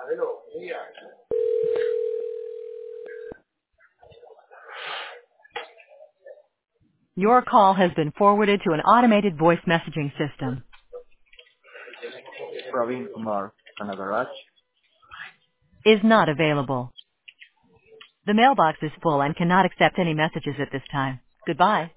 Your call has been forwarded to an automated voice messaging system. Praveen Kumar, Kanagaraj. Is not available. The mailbox is full and cannot accept any messages at this time. Goodbye.